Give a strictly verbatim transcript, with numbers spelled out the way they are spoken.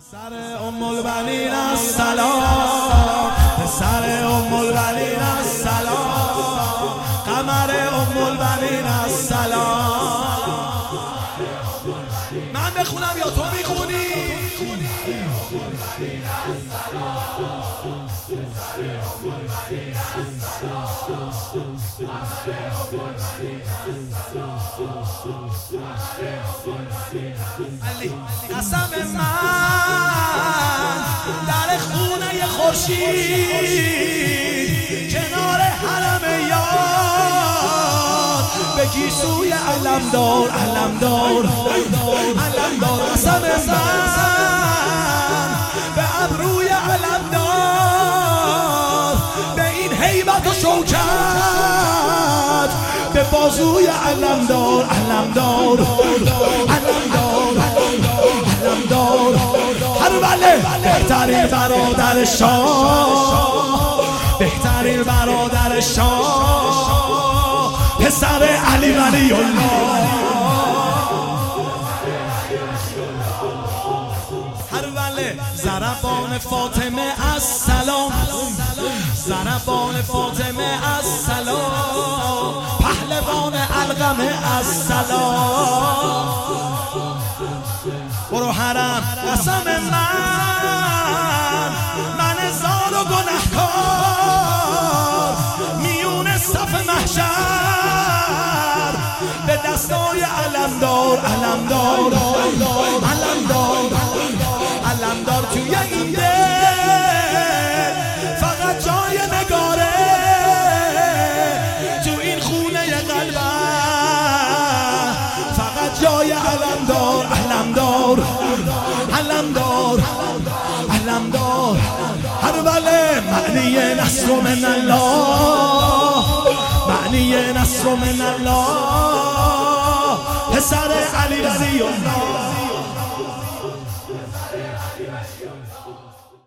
پسر ام البنین السلام، پسر ام البنین السلام، قمر ام البنین السلام. من بخونم یا تو میخونی؟ علی قسم من در خونه خورشید کنار حرم یار بگی سوی علمدار علمدار علمدار. قسم من به ابروی علمدار به این هیبت و شوکت به بازوی علمدار علمدار علمدار علمدار. هر بله بهترین برادر شاه، بهترین برادر شاه، پسر علی ولی الله. هر بله ضربان فاطمه السلام، ضربان فاطمه السلام، پهلوان علقمه السلام. برو حرم. قسم من من زار و گنهکار میون صف محشر به دستای علمدار علمدار علمدار علمدار. توی این دل فقط جای نگاره، تو این خونه قلبم فقط جای علمدار علمدار علمدار علمدار. هر بله معنی نصر من الله، معنی نصر من الله، پسر علی رضی الله.